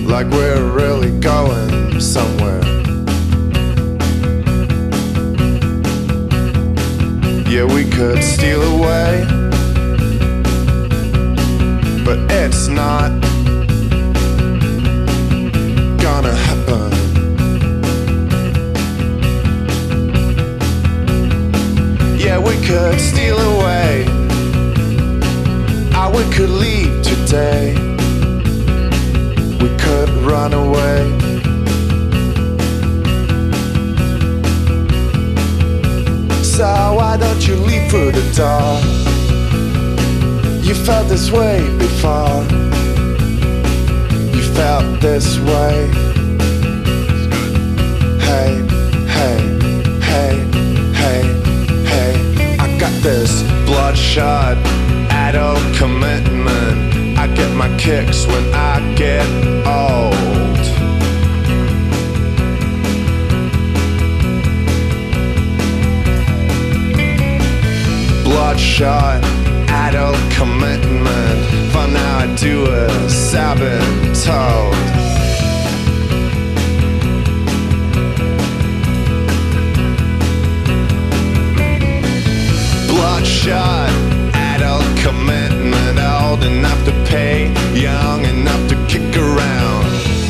like we're really going somewhere. Yeah, we could steal away, but it's not gonna happen. Yeah, we could steal away, or we could leave today. We could run away. So why don't you leave through the door? You felt this way before. You felt this way. Hey, hey, hey, hey, hey. I got this bloodshot adult commitment. I get my kicks when I get old. Bloodshot adult commitment. For now I do as I've been told. Bloodshot adult commitment. Old enough to pay, young enough to kick around.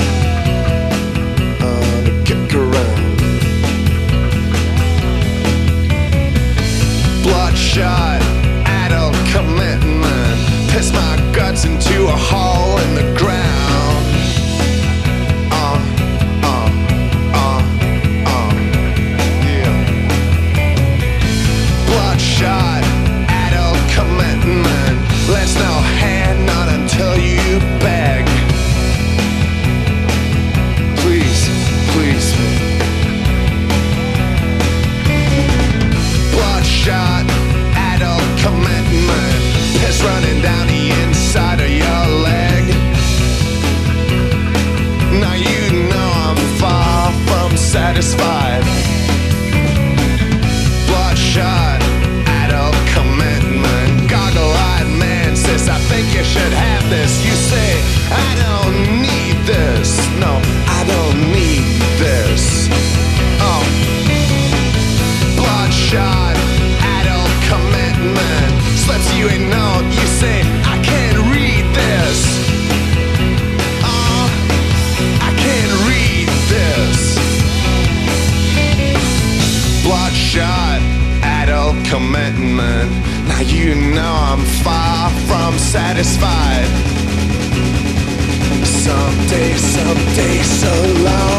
To kick around. Bloodshot adult commitment. Piss my guts into a hole in the ground. Yeah. Bloodshot adult commitment. Let's no hand, not until you beg. Please, please. Bloodshot adult commitment. Piss running down the inside of your leg. Now you know I'm far from satisfied. Bloodshot adult commitment. Goggle-eyed man says, I think you should have this. You say, I don't need this. No, I don't need this. Bloodshot adult commitment. Slips you a note, you say, I can't read this. I can't read this. Bloodshot adult commitment. Now you know I'm far from satisfied. Someday, so long.